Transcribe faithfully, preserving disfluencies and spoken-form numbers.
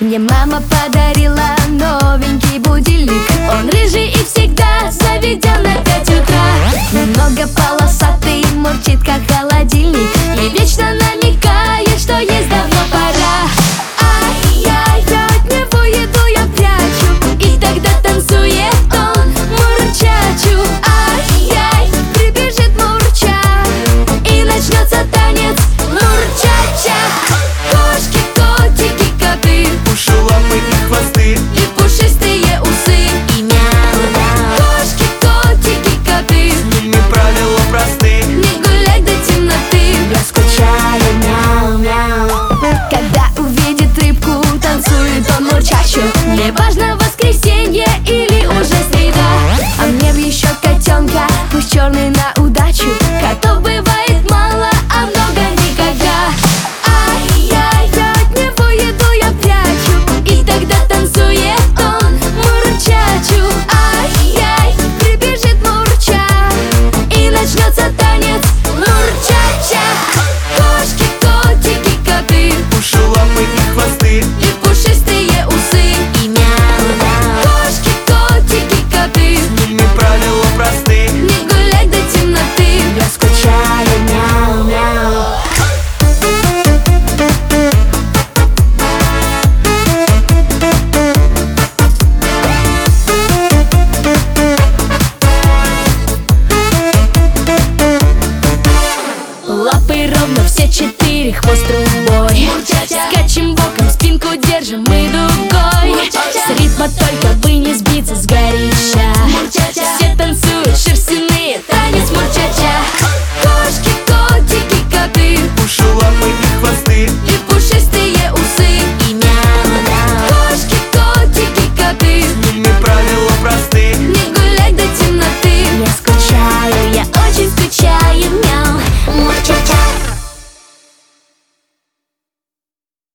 Мне мама подарила новенький будильник. Он рыжий и всегда заведен на пять утра. Немного полосатый, мурчит как холодильник и вечно намекает, что есть давно пора. Ай-яй, от него еду я прячу, и тогда танцует он мурчачу. Ай-яй, прибежит мурча, и начнется танец мурчача. Кошки, котики, коты, уши, лапы и хвосты, и пушистые усы, и мяу-мяу. Кошки, котики, коты, с ними правила просты. не гулять до темноты, я скучаю, мяу-мяу. Когда увидит рыбку, танцует он мурчачу. Не важно, воскресенье или уже среда. А мне б еще котенка, пусть черный на удачу. Котов бывает мало, а много никогда. Ай-яй, от него еду я прячу, и тогда танцует он мурчачу. Ай-яй, прибежит мурча, и начнется танец мурчача. Кошки, котики, коты, Уши, лапы и хвосты, и пушистые усы, и мяу-мяу. Кошки, котики, коты, с ними правила просты. не гулять до темноты, я скучаю, мяу-мяу. Лапы ровно все четыре, хвост трубой. Скачем боком, спинку держим мы дугой. С ритма только бы не сбиться с горища. Все танцуют шерстяные, танец мурчача. Кошки, котики, коты, Уши, лапы и хвосты, и пушистые усы, и мяу-мяу. Кошки, котики, коты, с ними правила просты.